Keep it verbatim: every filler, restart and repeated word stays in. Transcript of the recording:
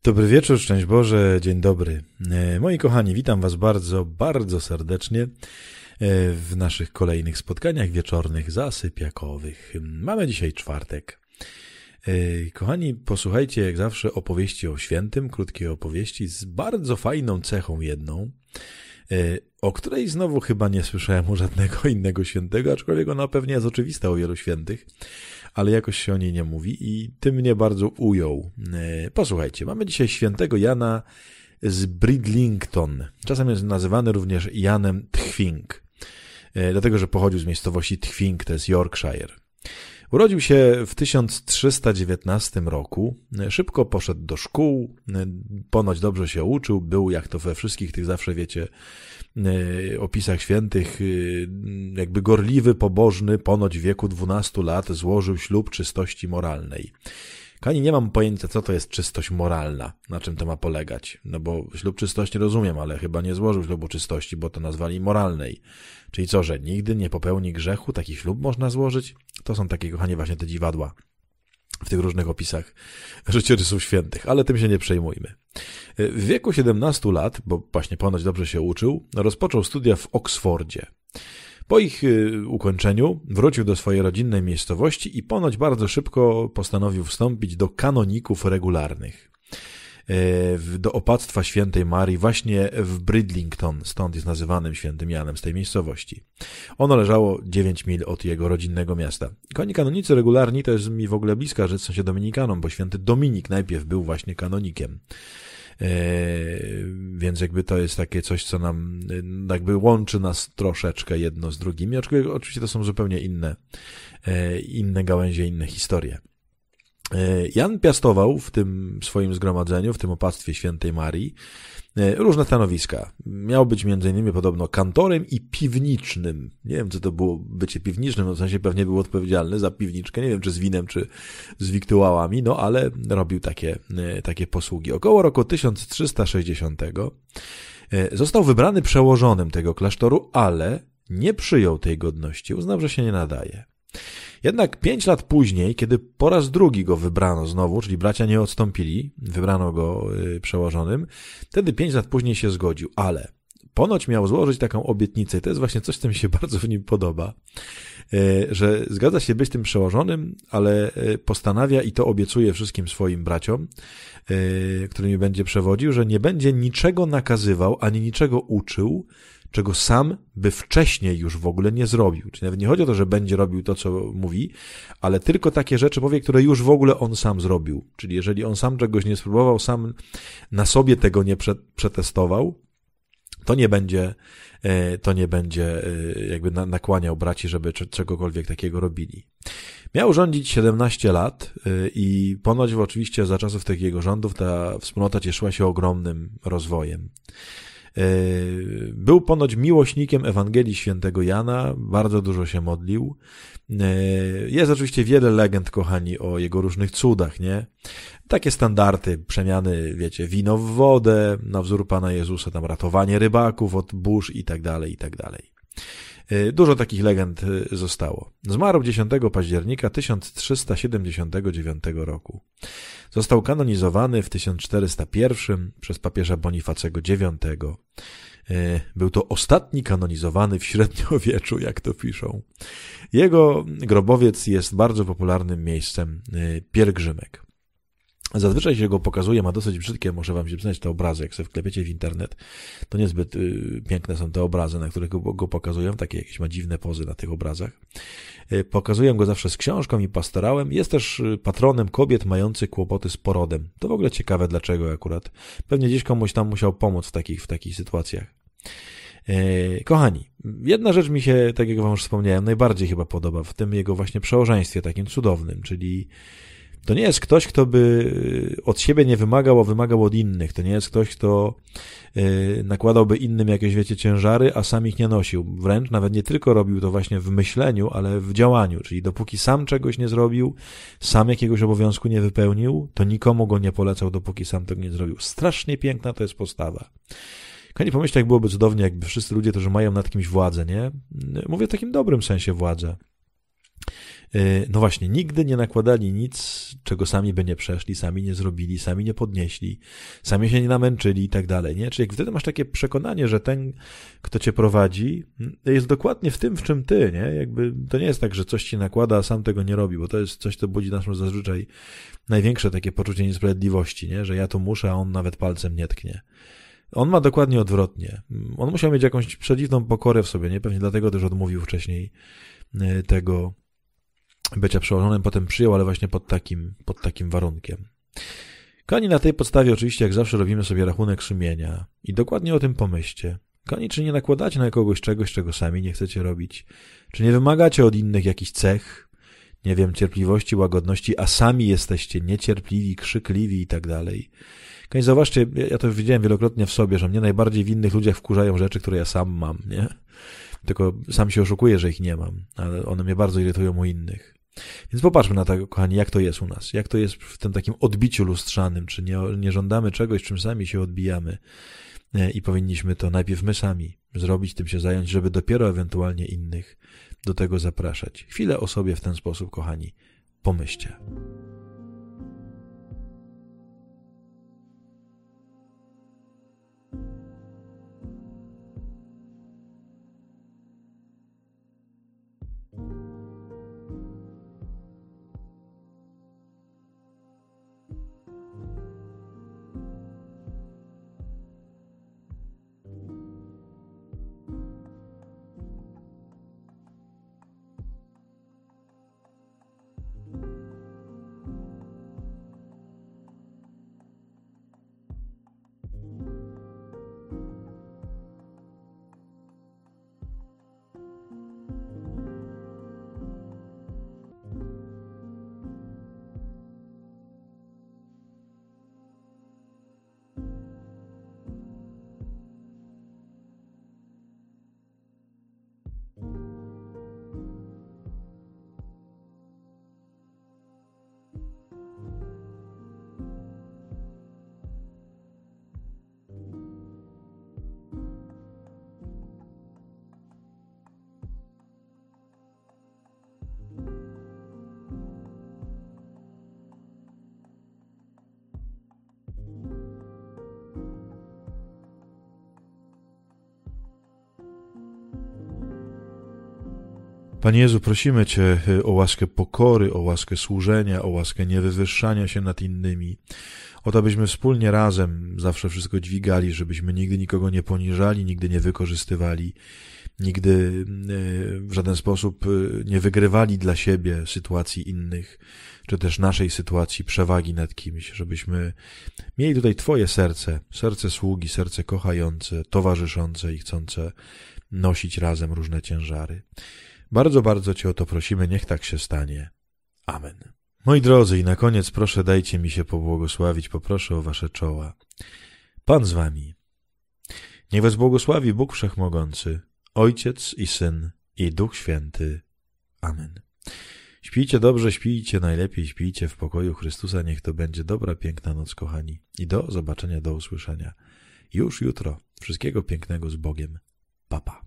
Dobry wieczór, szczęść Boże, dzień dobry. Moi kochani, witam was bardzo, bardzo serdecznie w naszych kolejnych spotkaniach wieczornych, zasypiakowych. Mamy dzisiaj czwartek. Kochani, posłuchajcie jak zawsze opowieści o świętym, krótkie opowieści z bardzo fajną cechą jedną, o której znowu chyba nie słyszałem u żadnego innego świętego, aczkolwiek ona pewnie jest oczywista u wielu świętych, ale jakoś się o niej nie mówi i tym mnie bardzo ujął. Posłuchajcie, mamy dzisiaj świętego Jana z Bridlington. Czasem jest nazywany również Janem Tchwing, dlatego że pochodził z miejscowości Tchwing, to jest Yorkshire. Urodził się w tysiąc trzysta dziewiętnastym roku, szybko poszedł do szkół, ponoć dobrze się uczył, był jak to we wszystkich tych zawsze wiecie opisach świętych, jakby gorliwy, pobożny, ponoć w wieku dwunastu lat złożył ślub czystości moralnej. Kani, nie mam pojęcia, co to jest czystość moralna, na czym to ma polegać, no bo ślub czystości rozumiem, ale chyba nie złożył ślubu czystości, bo to nazwali moralnej. Czyli co, że nigdy nie popełni grzechu, taki ślub można złożyć? To są takie, kochani, właśnie te dziwadła w tych różnych opisach życiorysów świętych, ale tym się nie przejmujmy. W wieku siedemnastu lat, bo właśnie ponoć dobrze się uczył, rozpoczął studia w Oksfordzie. Po ich ukończeniu wrócił do swojej rodzinnej miejscowości i ponoć bardzo szybko postanowił wstąpić do kanoników regularnych, do opactwa świętej Marii właśnie w Bridlington, stąd jest nazywanym świętym Janem z tej miejscowości. Ono leżało dziewięć mil od jego rodzinnego miasta. Koni kanonicy regularni to jest mi w ogóle bliska rzecz, w sensie dominikanom, bo święty Dominik najpierw był właśnie kanonikiem. Eee, więc jakby to jest takie coś, co nam jakby łączy nas troszeczkę jedno z drugim. Oczywiście, oczywiście to są zupełnie inne, e, inne gałęzie, inne historie. E, Jan piastował w tym swoim zgromadzeniu, w tym opactwie świętej Marii, e, różne stanowiska. Miał być między innymi podobno kantorem i piwnicznym. Nie wiem, co to było bycie piwnicznym, no w sensie pewnie był odpowiedzialny za piwniczkę, nie wiem, czy z winem, czy z wiktuałami, no ale robił takie, e, takie posługi. Około roku tysiąc trzysta sześćdziesiątego e, został wybrany przełożonym tego klasztoru, ale nie przyjął tej godności, uznał, że się nie nadaje. Jednak pięć lat później, kiedy po raz drugi go wybrano znowu, czyli bracia nie odstąpili, wybrano go y, przełożonym, wtedy pięć lat później się zgodził, ale ponoć miał złożyć taką obietnicę i to jest właśnie coś, co mi się bardzo w nim podoba, y, że zgadza się być tym przełożonym, ale y, postanawia i to obiecuje wszystkim swoim braciom, y, którymi będzie przewodził, że nie będzie niczego nakazywał, ani niczego uczył, czego sam by wcześniej już w ogóle nie zrobił. Czyli nawet nie chodzi o to, że będzie robił to, co mówi, ale tylko takie rzeczy powie, które już w ogóle on sam zrobił. Czyli jeżeli on sam czegoś nie spróbował, sam na sobie tego nie przetestował, to nie będzie, to nie będzie jakby nakłaniał braci, żeby czegokolwiek takiego robili. Miał rządzić siedemnaście lat i ponoć oczywiście za czasów tych jego rządów ta wspólnota cieszyła się ogromnym rozwojem. Był ponoć miłośnikiem Ewangelii świętego Jana, bardzo dużo się modlił. Jest oczywiście wiele legend, kochani, o jego różnych cudach, nie? Takie standardy, przemiany, wiecie, wino w wodę, na wzór Pana Jezusa, tam ratowanie rybaków od burz i tak dalej, i tak dalej. Dużo takich legend zostało. Zmarł dziesiątego października tysiąc trzysta siedemdziesiątego dziewiątego roku. Został kanonizowany w tysiąc czterysta pierwszym przez papieża Bonifacego dziewiątego. Był to ostatni kanonizowany w średniowieczu, jak to piszą. Jego grobowiec jest bardzo popularnym miejscem pielgrzymek. Zazwyczaj się go pokazuje, ma dosyć brzydkie, muszę wam się przyznać, te obrazy, jak sobie wklepiecie w internet, to niezbyt y, piękne są te obrazy, na których go, go pokazują, takie jakieś ma dziwne pozy na tych obrazach. Y, pokazuję go zawsze z książką i pastorałem. Jest też patronem kobiet mających kłopoty z porodem. To w ogóle ciekawe, dlaczego akurat. Pewnie gdzieś komuś tam musiał pomóc w takich, w takich sytuacjach. Y, kochani, jedna rzecz mi się, tak jak wam już wspomniałem, najbardziej chyba podoba w tym jego właśnie przełożeństwie takim cudownym, czyli to nie jest ktoś, kto by od siebie nie wymagał, a wymagał od innych. To nie jest ktoś, kto nakładałby innym jakieś, wiecie, ciężary, a sam ich nie nosił. Wręcz nawet nie tylko robił to właśnie w myśleniu, ale w działaniu. Czyli dopóki sam czegoś nie zrobił, sam jakiegoś obowiązku nie wypełnił, to nikomu go nie polecał, dopóki sam tego nie zrobił. Strasznie piękna to jest postawa. Kochani, pomyślcie, jak byłoby cudownie, jakby wszyscy ludzie, którzy mają nad kimś władzę, nie? Mówię w takim dobrym sensie władzę. No właśnie, nigdy nie nakładali nic, czego sami by nie przeszli, sami nie zrobili, sami nie podnieśli, sami się nie namęczyli i tak dalej, nie? Czyli jak wtedy masz takie przekonanie, że ten, kto cię prowadzi, jest dokładnie w tym, w czym ty, nie? Jakby to nie jest tak, że coś ci nakłada, a sam tego nie robi, bo to jest coś, co budzi naszą zazwyczaj największe takie poczucie niesprawiedliwości, nie? Że ja to muszę, a on nawet palcem nie tknie. On ma dokładnie odwrotnie. On musiał mieć jakąś przedziwną pokorę w sobie, nie? Pewnie dlatego też odmówił wcześniej tego bycia przełożonym, potem przyjął, ale właśnie pod takim, pod takim warunkiem. Kochani, na tej podstawie oczywiście jak zawsze robimy sobie rachunek sumienia i dokładnie o tym pomyślcie. Kochani, czy nie nakładacie na kogoś czegoś, czego sami nie chcecie robić? Czy nie wymagacie od innych jakichś cech, nie wiem, cierpliwości, łagodności, a sami jesteście niecierpliwi, krzykliwi i tak dalej? Kochani, zauważcie, ja to już widziałem wielokrotnie w sobie, że mnie najbardziej w innych ludziach wkurzają rzeczy, które ja sam mam, nie? Tylko sam się oszukuję, że ich nie mam, ale one mnie bardzo irytują u innych. Więc popatrzmy na to, kochani, jak to jest u nas, jak to jest w tym takim odbiciu lustrzanym, czy nie, nie żądamy czegoś, czym sami się odbijamy i powinniśmy to najpierw my sami zrobić, tym się zająć, żeby dopiero ewentualnie innych do tego zapraszać. Chwilę o sobie w ten sposób, kochani, pomyślcie. Panie Jezu, prosimy Cię o łaskę pokory, o łaskę służenia, o łaskę niewywyższania się nad innymi, o to, abyśmy wspólnie razem zawsze wszystko dźwigali, żebyśmy nigdy nikogo nie poniżali, nigdy nie wykorzystywali, nigdy w żaden sposób nie wygrywali dla siebie sytuacji innych, czy też naszej sytuacji przewagi nad kimś, żebyśmy mieli tutaj Twoje serce, serce sługi, serce kochające, towarzyszące i chcące nosić razem różne ciężary. Bardzo, bardzo Cię o to prosimy, niech tak się stanie. Amen. Moi drodzy, i na koniec proszę dajcie mi się pobłogosławić, poproszę o Wasze czoła. Pan z Wami. Niech Was błogosławi Bóg Wszechmogący, Ojciec i Syn i Duch Święty. Amen. Śpijcie dobrze, śpijcie najlepiej, śpijcie w pokoju Chrystusa. Niech to będzie dobra, piękna noc, kochani. I do zobaczenia, do usłyszenia. Już jutro. Wszystkiego pięknego z Bogiem. Pa, pa.